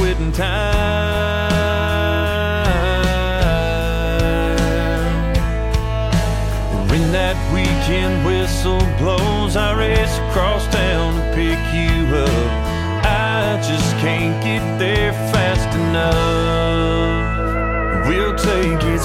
quitting time. When that weekend whistle blows, I race across town to pick you up. I just can't get there fast enough.